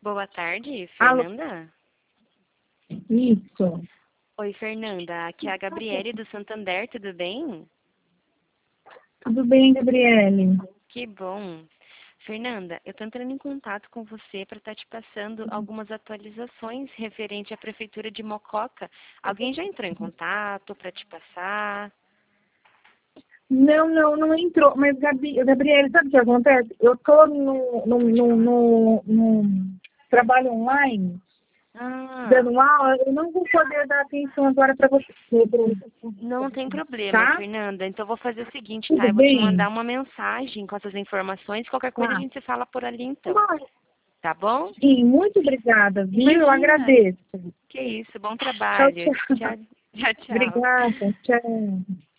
Boa tarde, Alô? Fernanda. Isso. Oi, Fernanda. Aqui é a Gabriele do Santander, tudo bem? Tudo bem, Gabriele? Que bom. Fernanda, eu estou entrando em contato com você para estar te passando algumas atualizações referente à Prefeitura de Mococa. Alguém já entrou em contato para te passar? Não entrou. Mas, Gabriele, sabe o que acontece? Eu estou no trabalho online, Ah, dando aula, eu não vou poder dar atenção agora para você. não tem problema, Tá? Fernanda. Então, eu vou fazer o seguinte, tá? Tudo Eu vou te bem? mandar uma mensagem com essas informações. Qualquer coisa a Tá. gente se fala por ali, então. Tá bom? Sim, muito obrigada, viu? Eu Imagina. agradeço. Que isso, bom Tchau, trabalho. tchau. Tchau, tchau, tchau. Obrigada. Tchau.